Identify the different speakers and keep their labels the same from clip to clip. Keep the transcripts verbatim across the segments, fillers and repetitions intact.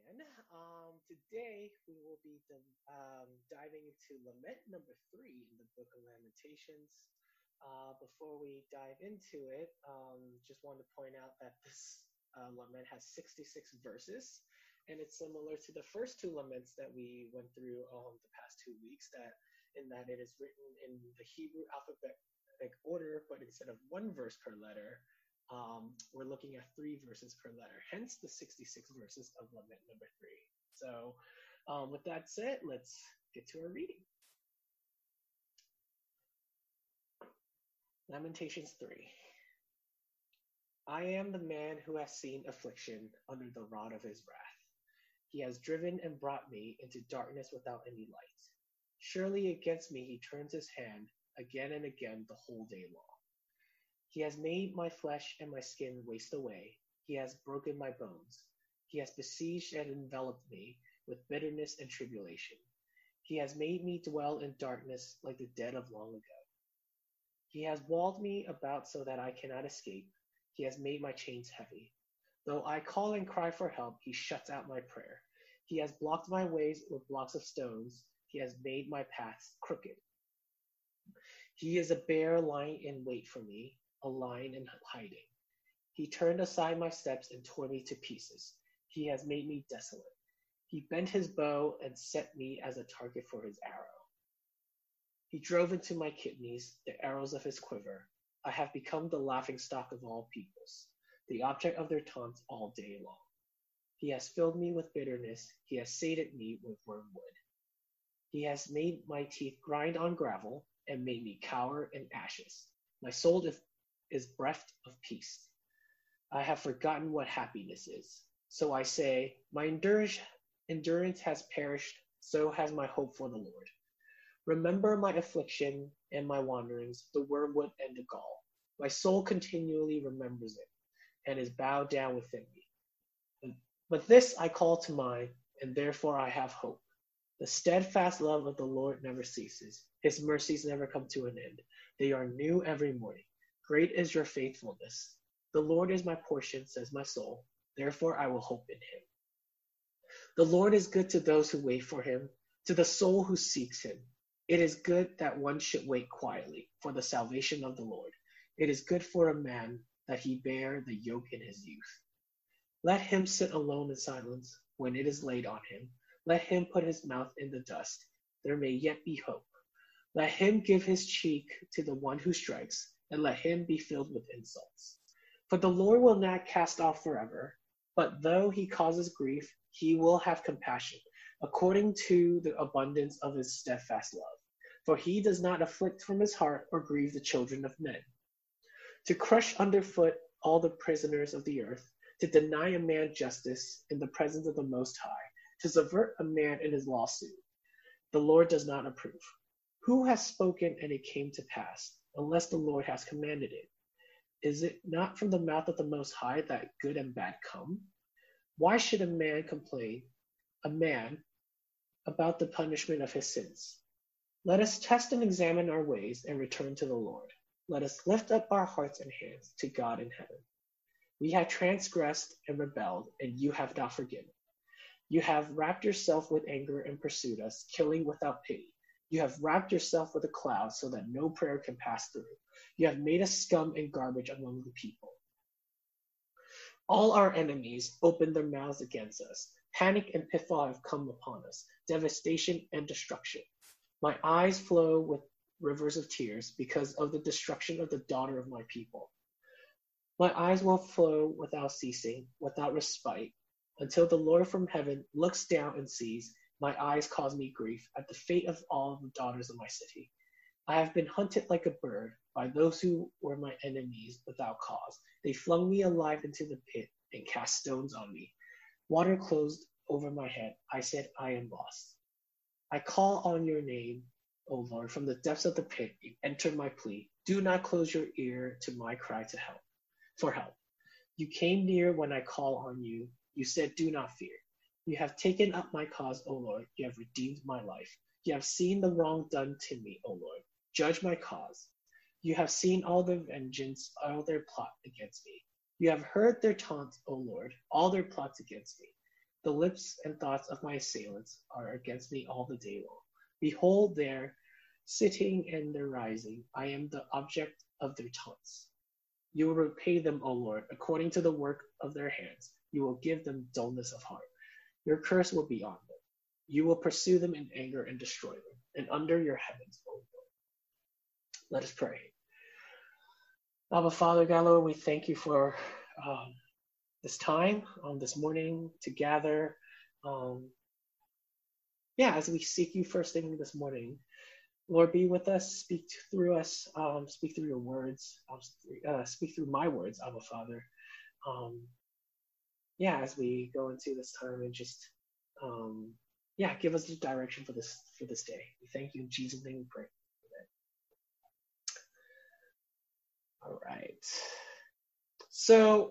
Speaker 1: again. Um, today we will be um, diving into lament number three in the Book of Lamentations. Uh, before we dive into it, um, just want to point out that this uh, lament has sixty-six verses, and it's similar to the first two laments that we went through um, the past two weeks. That in that it is written in the Hebrew alphabetic order, but instead of one verse per letter, um, we're looking at three verses per letter, hence the sixty-six verses of Lament number three. So, um, with that said, let's get to our reading. Lamentations three. I am the man who has seen affliction under the rod of his wrath. He has driven and brought me into darkness without any light. Surely against me he turns his hand again and again the whole day long. He has made my flesh and my skin waste away. He has broken my bones. He has besieged and enveloped me with bitterness and tribulation. He has made me dwell in darkness like the dead of long ago. He has walled me about so that I cannot escape. He has made my chains heavy. Though I call and cry for help, he shuts out my prayer. He has blocked my ways with blocks of stones. He has made my paths crooked. He is a bear lying in wait for me, a lion in hiding. He turned aside my steps and tore me to pieces. He has made me desolate. He bent his bow and set me as a target for his arrow. He drove into my kidneys the arrows of his quiver. I have become the laughingstock of all peoples, the object of their taunts all day long. He has filled me with bitterness. He has sated me with wormwood. He has made my teeth grind on gravel and made me cower in ashes. My soul is, is bereft of peace. I have forgotten what happiness is. So I say, my endurance, endurance has perished, so has my hope for the Lord. Remember my affliction and my wanderings, the wormwood and the gall. My soul continually remembers it, and is bowed down within me. But this I call to mind, and therefore I have hope. The steadfast love of the Lord never ceases. His mercies never come to an end. They are new every morning. Great is your faithfulness. The Lord is my portion, says my soul. Therefore I will hope in him. The Lord is good to those who wait for him, to the soul who seeks him. It is good that one should wait quietly for the salvation of the Lord. It is good for a man that he bear the yoke in his youth. Let him sit alone in silence when it is laid on him. Let him put his mouth in the dust. There may yet be hope. Let him give his cheek to the one who strikes, and let him be filled with insults. For the Lord will not cast off forever, but though he causes grief, he will have compassion, according to the abundance of his steadfast love. For he does not afflict from his heart or grieve the children of men. To crush underfoot all the prisoners of the earth, to deny a man justice in the presence of the Most High, to subvert a man in his lawsuit, the Lord does not approve. Who has spoken and it came to pass, unless the Lord has commanded it? Is it not from the mouth of the Most High that good and bad come? Why should a man complain, a man, about the punishment of his sins? Let us test and examine our ways and return to the Lord. Let us lift up our hearts and hands to God in heaven. We have transgressed and rebelled, and you have not forgiven. You have wrapped yourself with anger and pursued us, killing without pity. You have wrapped yourself with a cloud so that no prayer can pass through. You have made us scum and garbage among the people. All our enemies open their mouths against us. Panic and pitfall have come upon us, devastation and destruction. My eyes flow with rivers of tears because of the destruction of the daughter of my people. My eyes will flow without ceasing, without respite, until the Lord from heaven looks down and sees. My eyes cause me grief at the fate of all the daughters of my city. I have been hunted like a bird by those who were my enemies without cause. They flung me alive into the pit and cast stones on me. Water closed over my head. I said, I am lost. I call on your name, O Lord, from the depths of the pit. You enter my plea. Do not close your ear to my cry to help, for help. You came near when I call on you. You said, do not fear. You have taken up my cause, O Lord. You have redeemed my life. You have seen the wrong done to me, O Lord. Judge my cause. You have seen all their vengeance, all their plot against me. You have heard their taunts, O Lord, all their plots against me. The lips and thoughts of my assailants are against me all the day long. Behold, their sitting and their rising. I am the object of their taunts. You will repay them, O Lord, according to the work of their hands. You will give them dullness of heart. Your curse will be on them. You will pursue them in anger and destroy them, and under your heavens, O Lord. Let us pray. Abba, Father, God, Lord, we thank you for um, this time, um, this morning to gather. Um, yeah, as we seek you first thing this morning. Lord, be with us, speak through us, um, speak through your words, uh, speak through my words, Abba, Father. Um, yeah, as we go into this time and just, um, yeah, give us the direction for this for this day. We thank you in Jesus' name. We pray. Amen. All right. So,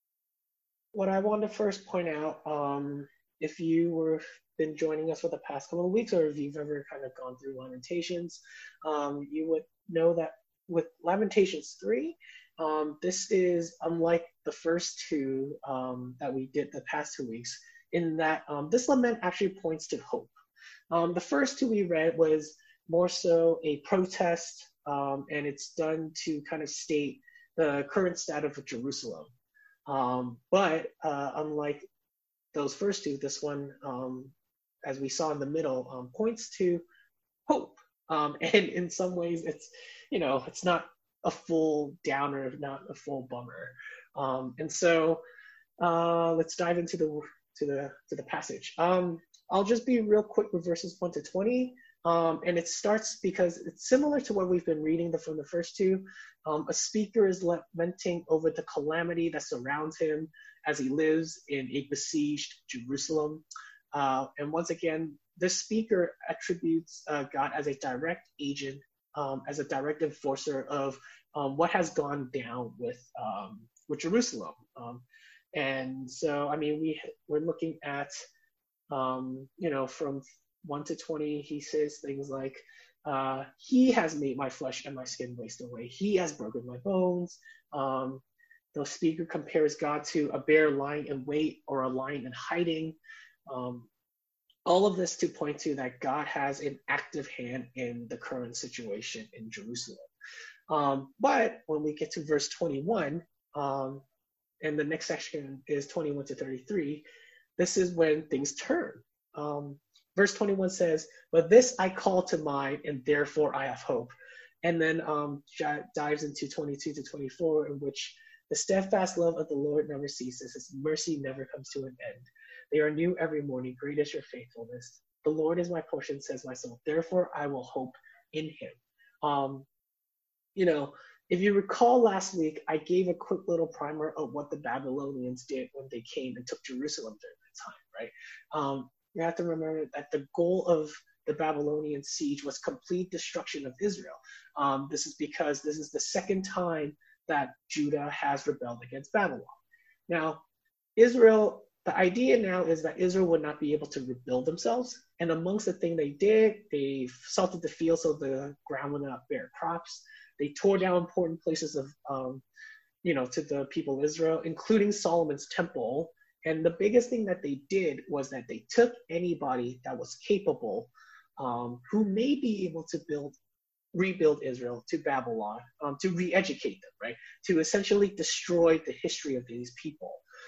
Speaker 1: what I want to first point out, um, if you were been joining us for the past couple of weeks, or if you've ever kind of gone through Lamentations, um, you would know that with Lamentations three, um, this is unlike the first two um, that we did the past two weeks, in that um, this lament actually points to hope. Um, the first two we read was more so a protest, um, and it's done to kind of state the current status of Jerusalem. Um, but uh, unlike those first two, this one, um, as we saw in the middle, um, points to hope. Um, and in some ways, it's, you know, it's not a full downer, not a full bummer. Um, and so uh, let's dive into the to the to the passage. Um, I'll just be real quick with verses one to twenty. Um, and it starts because it's similar to what we've been reading the, from the first two. Um, a speaker is lamenting over the calamity that surrounds him as he lives in a besieged Jerusalem. Uh, and once again, this speaker attributes uh, God as a direct agent, um, as a direct enforcer of um, what has gone down with um, with Jerusalem. Um, and so, I mean, we we're looking at, um, you know, from one to twenty, he says things like, uh, he has made my flesh and my skin waste away. He has broken my bones. Um, the speaker compares God to a bear lying in wait or a lion in hiding. Um, all of this to point to that God has an active hand in the current situation in Jerusalem. Um, but when we get to verse twenty-one, um, and the next section is twenty-one to thirty-three, this is when things turn. Um, verse twenty-one says, "But this I call to mind, and therefore I have hope." And then um, dives into twenty-two to twenty-four, in which the steadfast love of the Lord never ceases. His mercy never comes to an end. They are new every morning. Great is your faithfulness. The Lord is my portion, says my soul. Therefore I will hope in him. Um, you know, if you recall last week, I gave a quick little primer of what the Babylonians did when they came and took Jerusalem during that time, right? Um, you have to remember that the goal of the Babylonian siege was complete destruction of Israel. Um, this is because this is the second time that Judah has rebelled against Babylon. Now, Israel, the idea now is that Israel would not be able to rebuild themselves. And amongst the thing they did, they salted the field so the ground would not bear crops. They tore down important places of, um, you know, to the people of Israel, including Solomon's temple. And the biggest thing that they did was that they took anybody that was capable, um, who may be able to build, rebuild Israel, to Babylon, um, to re-educate them, right? To essentially destroy the history of these people.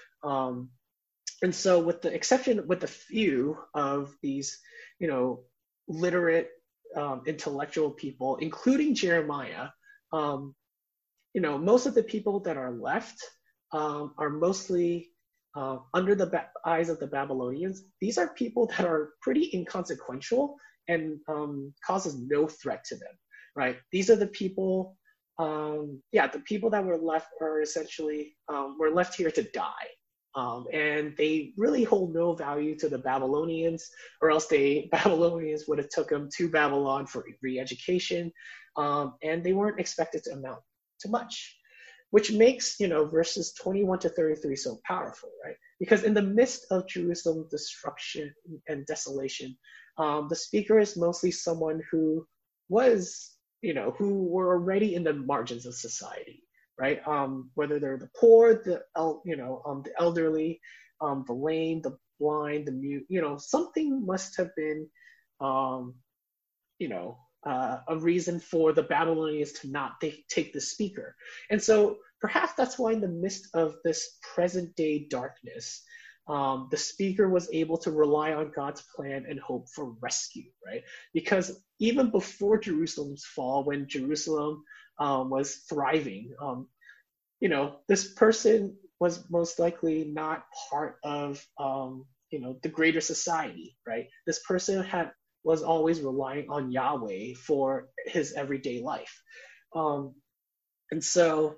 Speaker 1: Um, and so with the exception, with a few of these, you know, literate, um, intellectual people, including Jeremiah, um, you know, most of the people that are left um, are mostly uh, under the ba- eyes of the Babylonians. These are people that are pretty inconsequential and um, causes no threat to them, right? These are the people, um, yeah, the people that were left are essentially, um, were left here to die. Um, and they really hold no value to the Babylonians, or else the Babylonians would have took them to Babylon for re-education, um, and they weren't expected to amount to much, which makes, you know, verses twenty-one to thirty-three so powerful, right? Because in the midst of Jerusalem's destruction and desolation, um, the speaker is mostly someone who was, you know, who were already in the margins of society. Right, um, whether they're the poor, the el- you know, um, the elderly, um, the lame, the blind, the mute, you know, something must have been, um, you know, uh, a reason for the Babylonians to not take, take the speaker. And so perhaps that's why in the midst of this present day darkness, um, the speaker was able to rely on God's plan and hope for rescue, right? Because even before Jerusalem's fall, when Jerusalem um, was thriving, um, you know, this person was most likely not part of, um, you know, the greater society, right? This person had was always relying on Yahweh for his everyday life. Um, and so,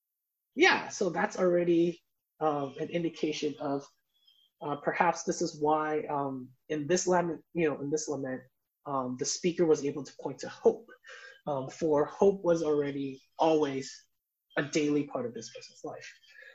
Speaker 1: yeah, so that's already um, an indication of uh, perhaps this is why um, in this lament, you know, in this lament, um, the speaker was able to point to hope, um, for hope was already always a daily part of this person's life.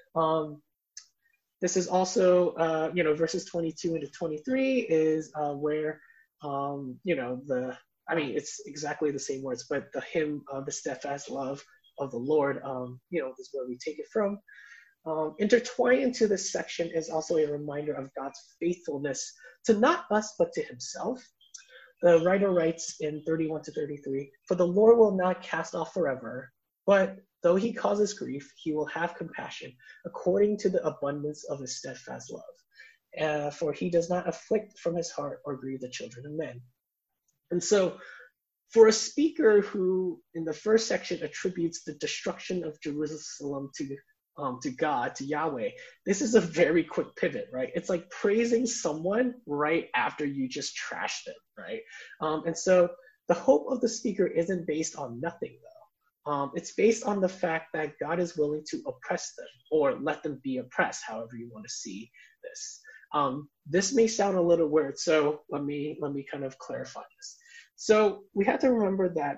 Speaker 1: Um, this is also, uh, you know, verses twenty-two into twenty-three is uh, where Um, you know, the, I mean, it's exactly the same words, but the hymn, uh, the steadfast love of the Lord, um, you know, is where we take it from. Um, intertwined into this section is also a reminder of God's faithfulness to not us, but to himself. The writer writes in thirty-one to thirty-three, for the Lord will not cast off forever, but though he causes grief, he will have compassion according to the abundance of his steadfast love. Uh, for he does not afflict from his heart or grieve the children of men. And so for a speaker who in the first section attributes the destruction of Jerusalem to um, to God, to Yahweh, this is a very quick pivot, right? It's like praising someone right after you just trashed them, right? Um, and so the hope of the speaker isn't based on nothing, though. Um, it's based on the fact that God is willing to oppress them or let them be oppressed, however you want to see this. Um, this may sound a little weird, so let me let me kind of clarify this. So we have to remember that,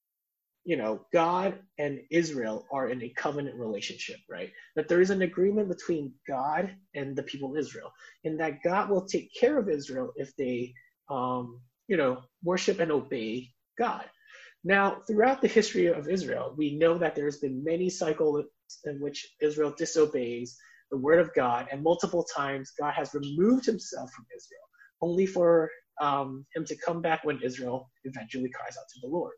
Speaker 1: you know, God and Israel are in a covenant relationship, right? That there is an agreement between God and the people of Israel, and that God will take care of Israel if they, um, you know, worship and obey God. Now, throughout the history of Israel, we know that there's been many cycles in which Israel disobeys the word of God, and multiple times God has removed himself from Israel, only for um, him to come back when Israel eventually cries out to the Lord.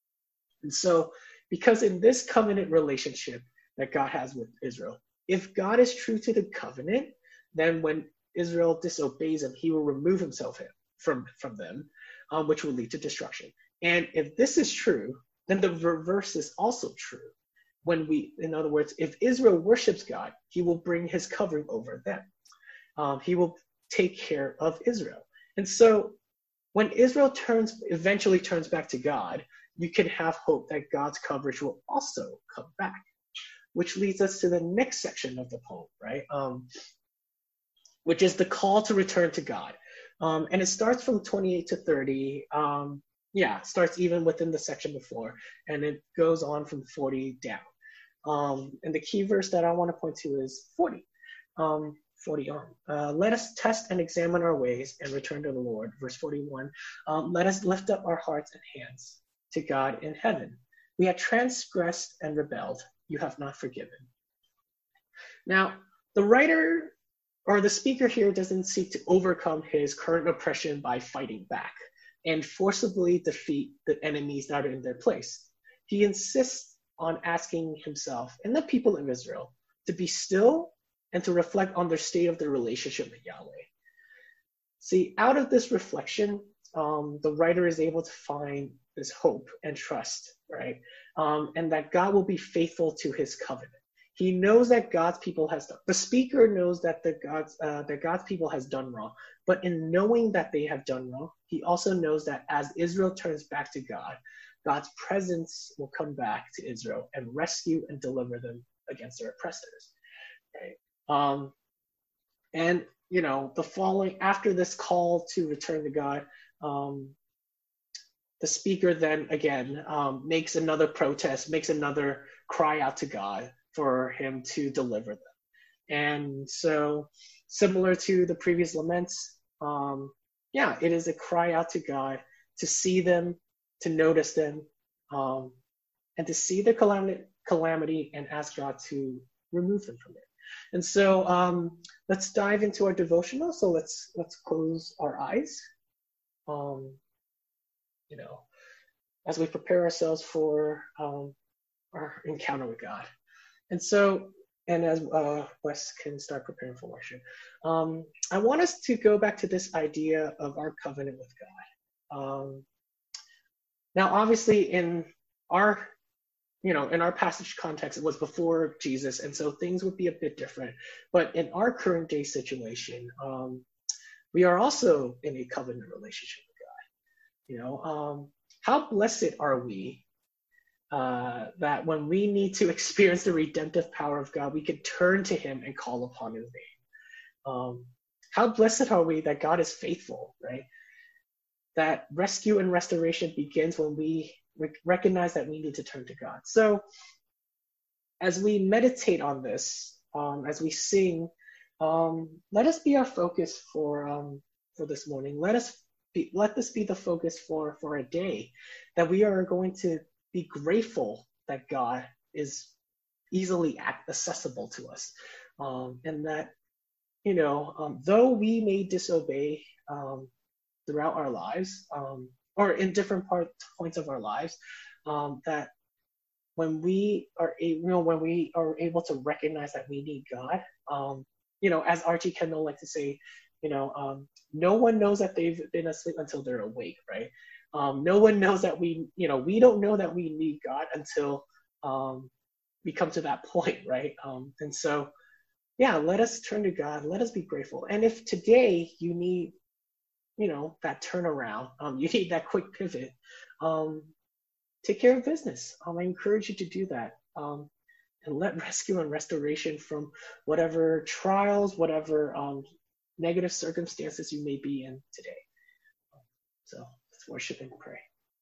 Speaker 1: And so, because in this covenant relationship that God has with Israel, if God is true to the covenant, then when Israel disobeys him, he will remove himself from, from them, um, which will lead to destruction. And if this is true, then the reverse is also true. When we, in other words, if Israel worships God, he will bring his covering over them. Um, he will take care of Israel. And so when Israel turns, eventually turns back to God, you can have hope that God's coverage will also come back, which leads us to the next section of the poem, right? Um, which is the call to return to God. Um, and it starts from twenty-eight to thirty. Um, yeah, starts even within the section before, and it goes on from forty down. Um, and the key verse that I want to point to is forty. Um, forty on. Uh, let us test and examine our ways and return to the Lord. Verse forty-one. Um, let us lift up our hearts and hands to God in heaven. We have transgressed and rebelled. You have not forgiven. Now, the writer or the speaker here doesn't seek to overcome his current oppression by fighting back and forcibly defeat the enemies that are in their place. He insists on asking himself and the people of Israel to be still and to reflect on their state of their relationship with Yahweh. See, out of this reflection, um, the writer is able to find this hope and trust, right? Um, and that God will be faithful to his covenant. He knows that God's people has done. The speaker knows that the God's uh, that God's people has done wrong, but in knowing that they have done wrong, he also knows that as Israel turns back to God, God's presence will come back to Israel and rescue and deliver them against their oppressors. Right? Um, and you know, the following after this call to return to God, um, the speaker then again um, makes another protest, makes another cry out to God for him to deliver them. And so, similar to the previous laments, um, yeah, it is a cry out to God to see them, to notice them, um, and to see the calamity, calamity and ask God to remove them from it. And so um, let's dive into our devotional. So let's let's close our eyes. Um, you know, as we prepare ourselves for um, our encounter with God. And so, and as uh, Wes can start preparing for worship, um, I want us to go back to this idea of our covenant with God. Um, now, obviously, in our you know, in our passage context, it was before Jesus, and so things would be a bit different. But in our current day situation, um, we are also in a covenant relationship with God. You know, um, how blessed are we uh, that when we need to experience the redemptive power of God, we can turn to Him and call upon His name. Um, how blessed are we that God is faithful, right? That rescue and restoration begins when we recognize that we need to turn to God. So as we meditate on this, um, as we sing, um, let us be our focus for um, for this morning. Let us be, let this be the focus for for a day, that we are going to be grateful that God is easily accessible to us, um, and that you know um, though we may disobey um, throughout our lives, um, or in different part, points of our lives, um, that when we are, a, you know, when we are able to recognize that we need God, um, you know, as Archie Kendall likes to say, you know, um, no one knows that they've been asleep until they're awake, right? Um, no one knows that we, you know, we don't know that we need God until um, we come to that point, right? Um, and so, yeah, let us turn to God. Let us be grateful. And if today you need, you know, that turnaround, um, you need that quick pivot, um, take care of business. Um, I encourage you to do that, um, and let rescue and restoration from whatever trials, whatever um, negative circumstances you may be in today. So let's worship and pray.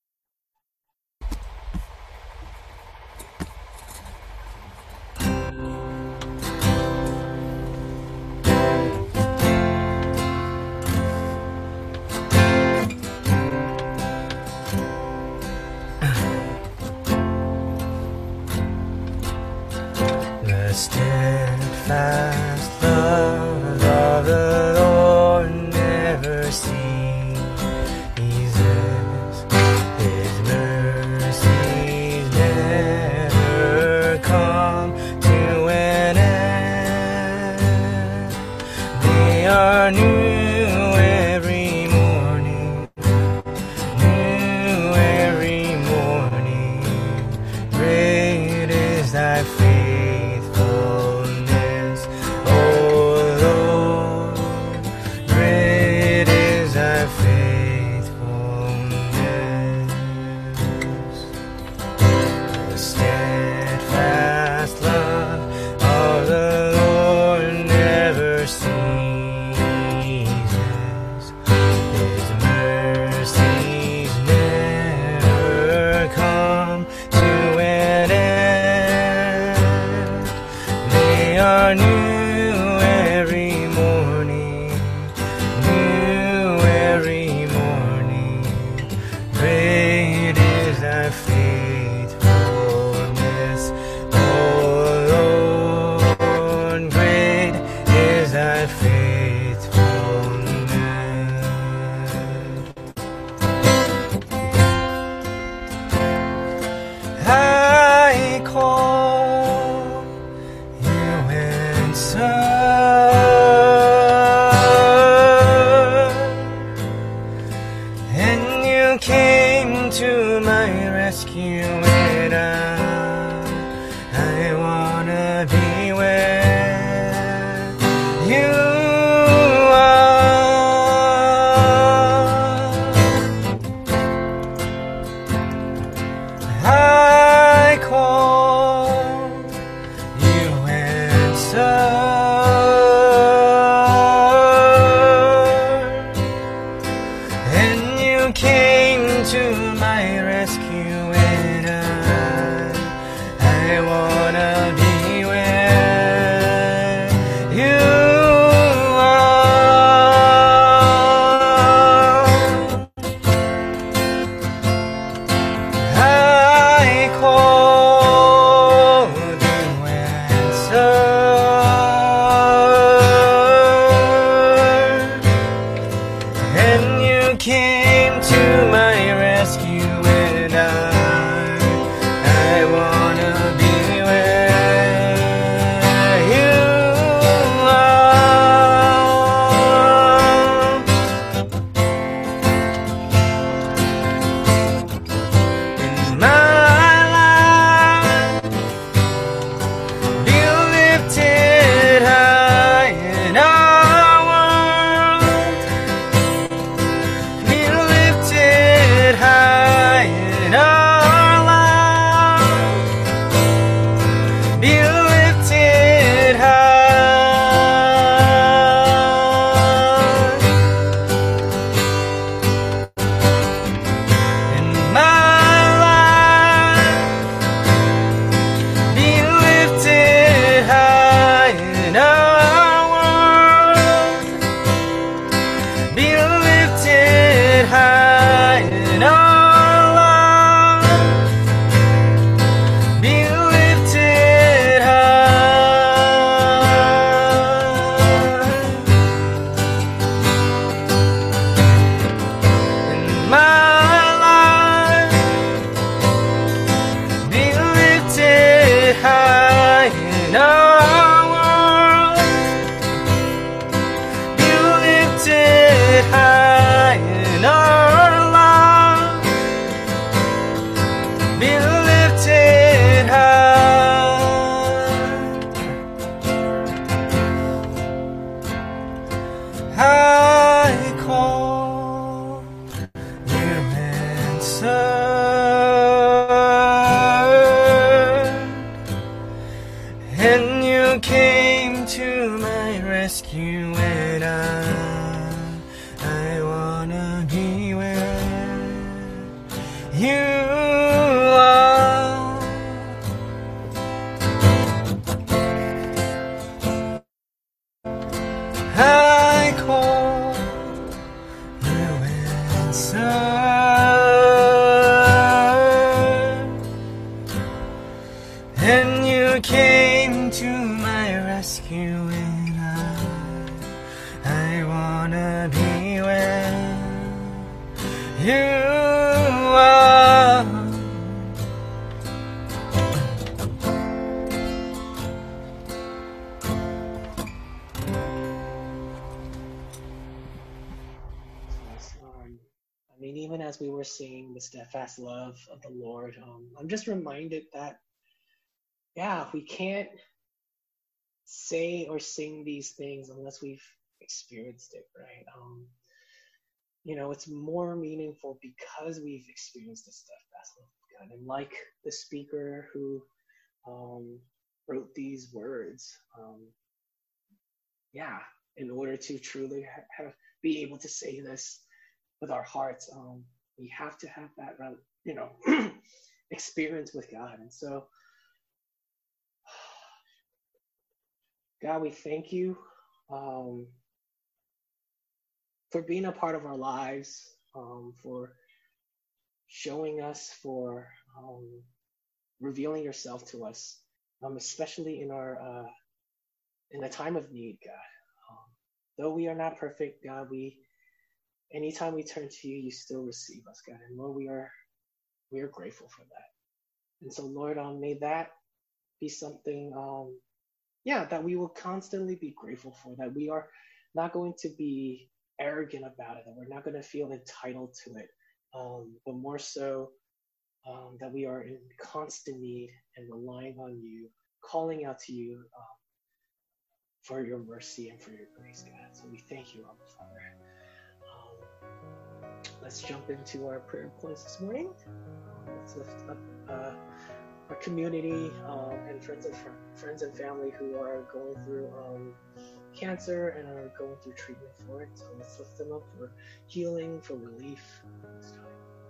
Speaker 2: Steadfast love of the Lord never ceases. His mercies never come to an end. They are new every morning, new every morning. Great is thy faithfulness. Came to my rescue and I rescue and I, I wanna be where you are. I call, you answer, and you came to my rescue, and I, I wanna be where you are.
Speaker 1: Yes, um, I mean, even as we were singing the steadfast love of the Lord, um, I'm just reminded that, yeah, we can't say or sing these things unless we've experienced it, right? Um, you know, it's more meaningful because we've experienced the steadfast love of God. And like the speaker who um, wrote these words, um, yeah, in order to truly ha- have, be able to say this with our hearts, um, we have to have that, you know, experience with God. And so, God, we thank you um, for being a part of our lives, um, for showing us, for um, revealing yourself to us, um, especially in our uh, in a time of need, God. Um, though we are not perfect, God, we anytime we turn to you, you still receive us, God. And Lord, we are we are grateful for that. And so, Lord, um, may that be something, um, yeah, that we will constantly be grateful for. That we are not going to be arrogant about it. That we're not going to feel entitled to it, um, but more so um, that we are in constant need and relying on you, calling out to you um, for your mercy and for your grace, God. So we thank you, Abba Father. Um, let's jump into our prayer points this morning. Um, let's lift up uh, our community um, and friends and fr- friends and family who are going through um, cancer and are going through treatment for it. So let's lift them up for healing, for relief this time.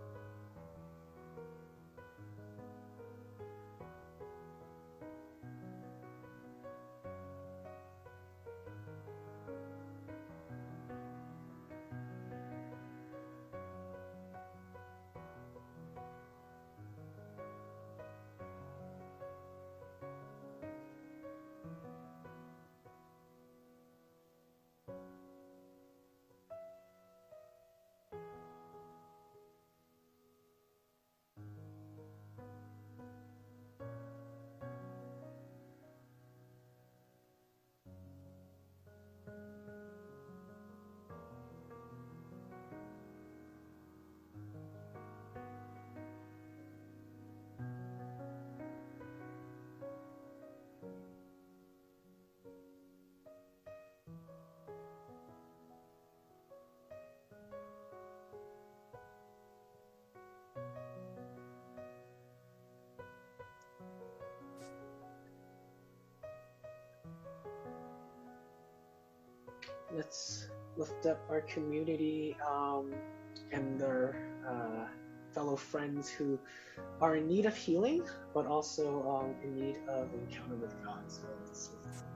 Speaker 1: Let's lift up our community um, and their uh, fellow friends who are in need of healing, but also um, in need of encounter with God. So let's lift them up.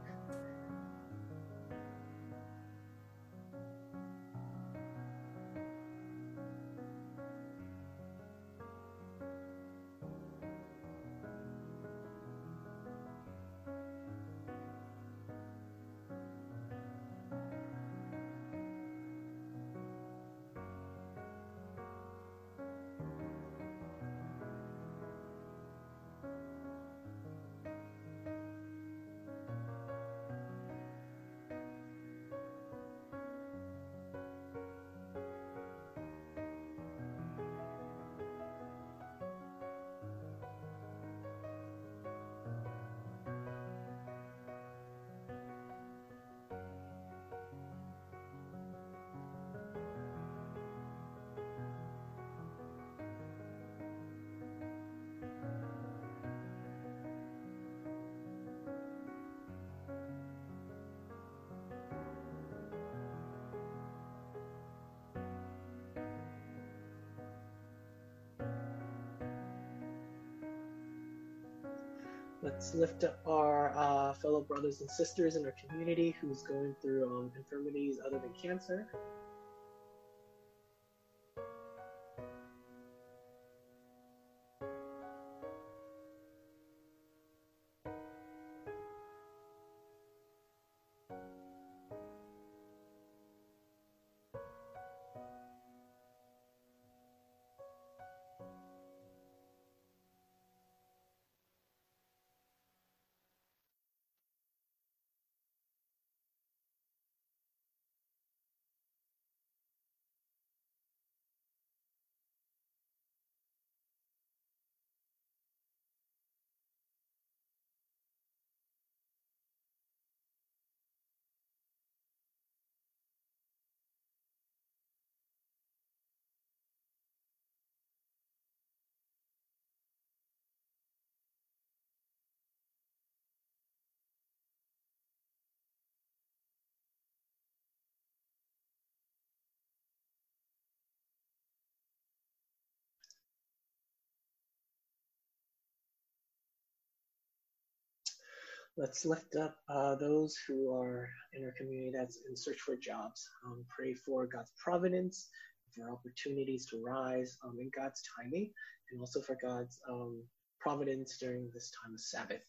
Speaker 1: Let's lift up our uh, fellow brothers and sisters in our community who's going through um, infirmities other than cancer. Let's lift up uh, those who are in our community that's in search for jobs. Um, pray for God's providence, for opportunities to rise um, in God's timing, and also for God's um, providence during this time of Sabbath.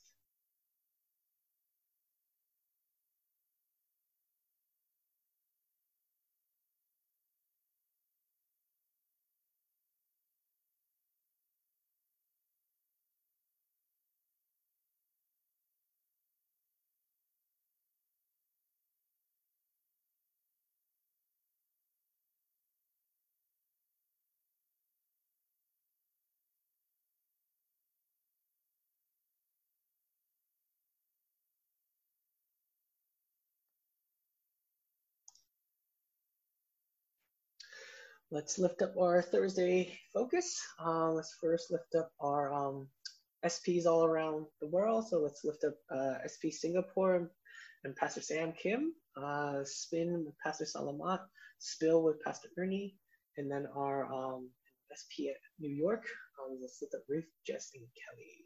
Speaker 1: Let's lift up our Thursday focus. Uh, let's first lift up our um, S Ps all around the world. So let's lift up uh, S P Singapore and Pastor Sam Kim, uh, Spin with Pastor Salamat, Spill with Pastor Ernie, and then our um, S P at New York. Um, let's lift up Ruth, Jess, and Kelly.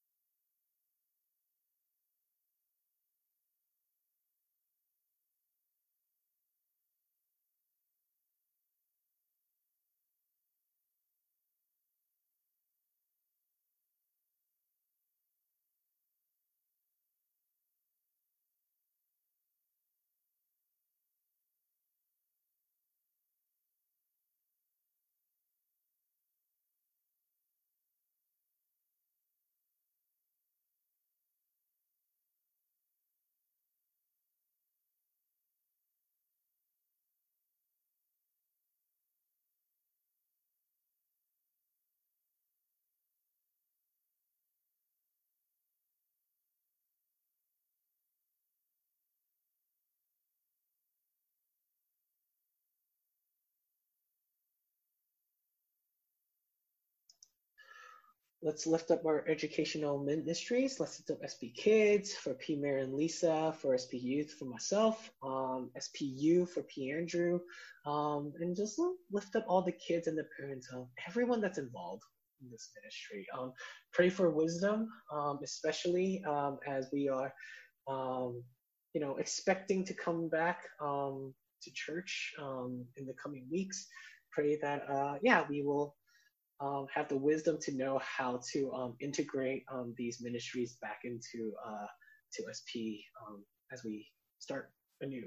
Speaker 1: Let's lift up our educational ministries. Let's lift up S P Kids for P. Mary and Lisa, for S P Youth for myself, um, S P U for P. Andrew, um, and just lift up all the kids and the parents of everyone that's involved in this ministry. Um, pray for wisdom, um, especially um, as we are, um, you know, expecting to come back um, to church um, in the coming weeks. Pray that, uh, yeah, we will um, have the wisdom to know how to um, integrate um, these ministries back into uh, to S P um, as we start anew.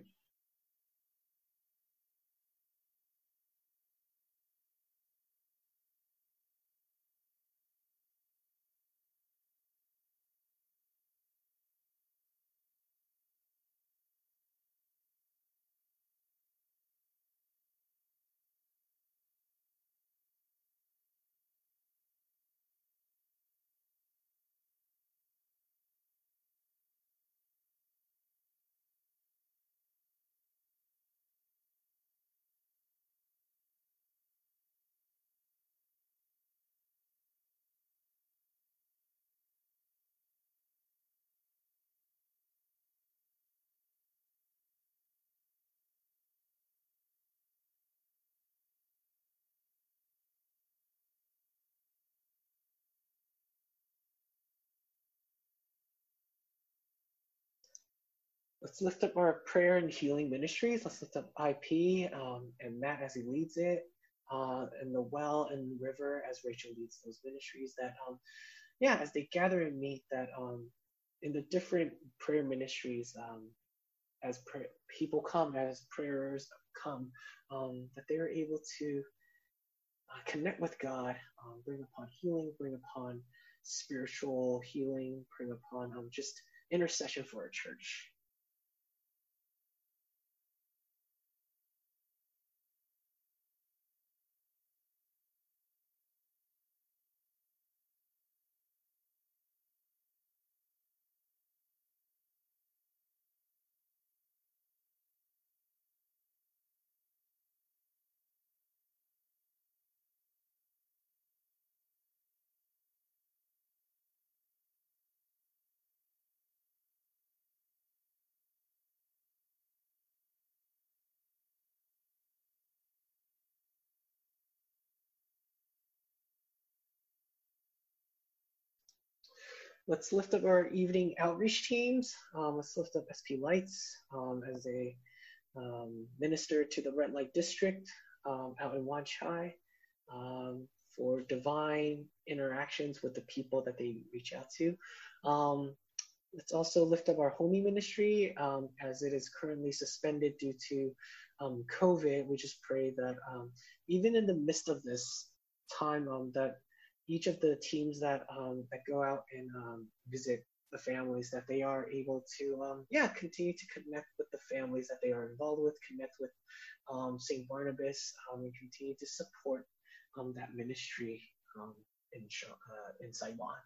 Speaker 1: Let's lift up our prayer and healing ministries. Let's lift up I P um, and Matt as he leads it, uh, and the Well and River as Rachel leads those ministries. That um, yeah, as they gather and meet, that um, in the different prayer ministries, um, as pray- people come, as prayers come, um, that they are able to uh, connect with God, um, bring upon healing, bring upon spiritual healing, bring upon um, just intercession for our church. Let's lift up our evening outreach teams. Um, let's lift up S P Lights um, as a um, minister to the Red Light District um, out in Wan Chai um, for divine interactions with the people that they reach out to. Um, let's also lift up our homie ministry um, as it is currently suspended due to um, COVID. We just pray that um, even in the midst of this time, um, that each of the teams that um, that go out and um, visit the families, that they are able to um, yeah continue to connect with the families that they are involved with, connect with um, Saint Barnabas, um, and continue to support um, that ministry um, in uh, in Saiwan.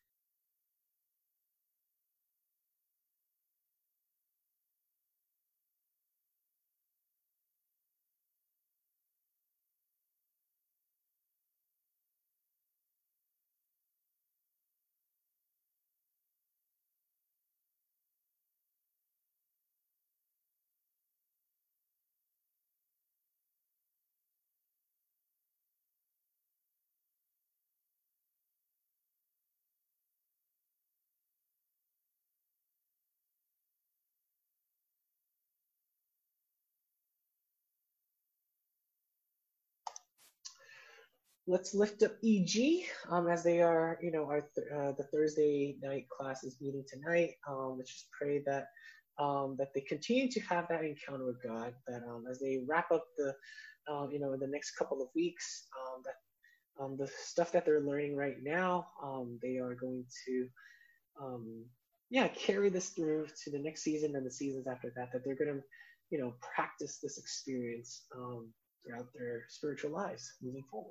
Speaker 1: Let's lift up E G um, as they are, you know, our th- uh, the Thursday night class is meeting tonight. Um, let's just pray that um, that they continue to have that encounter with God. That um, as they wrap up the, uh, you know, in the next couple of weeks, um, that um, the stuff that they're learning right now, um, they are going to, um, yeah, carry this through to the next season and the seasons after that. That they're going to, you know, practice this experience um, throughout their spiritual lives moving forward.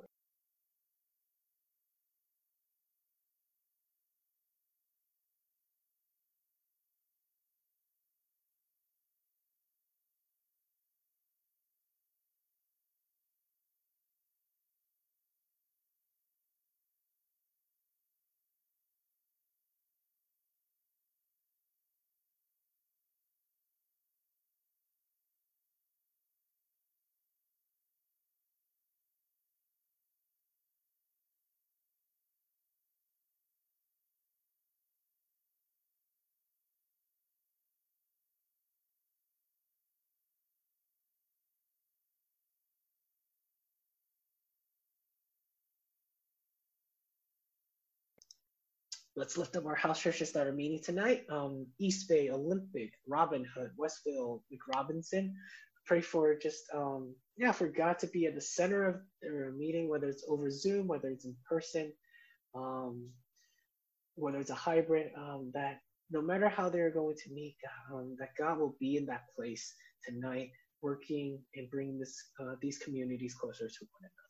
Speaker 1: Let's lift up our house churches that are meeting tonight. Um, East Bay, Olympic, Robin Hood, Westville, McRobinson. Pray for just um, yeah, for God to be at the center of their meeting, whether it's over Zoom, whether it's in person, um, whether it's a hybrid. Um, that no matter how they're going to meet, um, that God will be in that place tonight, working and bringing this uh, these communities closer to one another.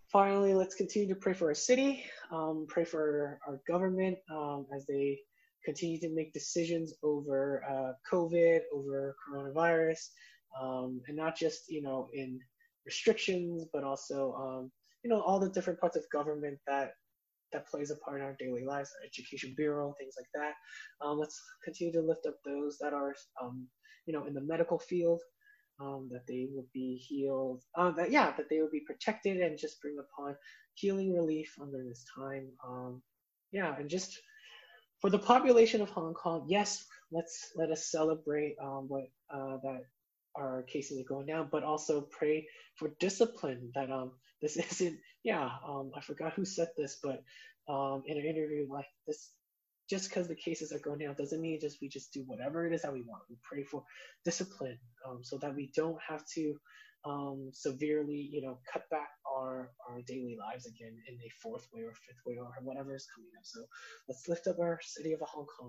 Speaker 1: finally, let's continue to pray for our city, um, pray for our government um, as they continue to make decisions over uh, COVID, over coronavirus, um, and not just you know in restrictions, but also um, you know all the different parts of government that that plays a part in our daily lives, our education bureau, things like that. Um, let's continue to lift up those that are um, you know in the medical field, um, that they would be healed, uh, that yeah, that they would be protected and just bring upon healing relief under this time. Um, yeah, and just for the population of Hong Kong, yes, let's let us celebrate um, what uh, that our cases are going down, but also pray for discipline. That um, this isn't. Yeah, um, I forgot who said this, but um, in an interview like this, just because the cases are going down doesn't mean just we just do whatever it is that we want. We pray for discipline, um, so that we don't have to um, severely, you know, cut back our our daily lives again in a fourth wave or fifth wave or whatever is coming up. So let's lift up our city of Hong Kong.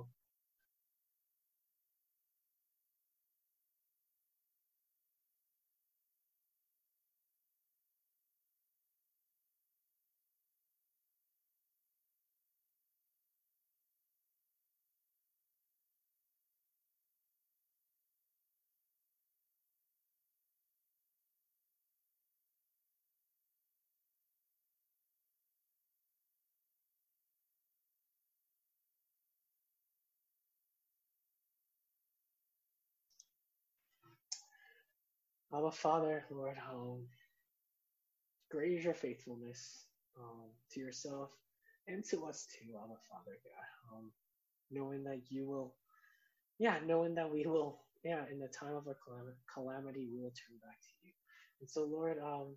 Speaker 1: Abba Father, Lord, um, great is your faithfulness um, to yourself and to us too, Abba Father God. Um, knowing that you will, yeah, knowing that we will, yeah, in the time of our calam- calamity, we will turn back to you. And so, Lord, um,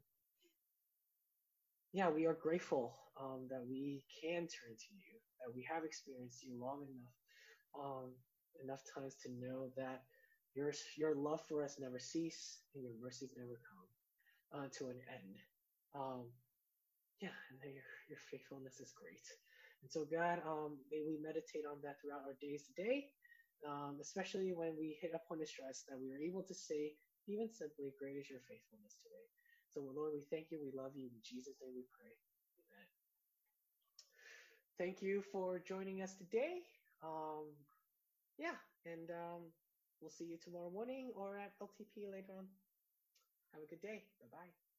Speaker 1: yeah, we are grateful um, that we can turn to you, that we have experienced you long enough, um, enough times to know that your your love for us never cease and your mercies never come uh, to an end. Um, yeah, and that your your faithfulness is great. And so, God, um, may we meditate on that throughout our days today, um, especially when we hit a point of stress, that we are able to say, even simply, "Great is your faithfulness today." So, Lord, we thank you, we love you. In Jesus' name we pray. Amen. Thank you for joining us today. Um, yeah, and um, we'll see you tomorrow morning or at L T P later on. Have a good day. Bye bye.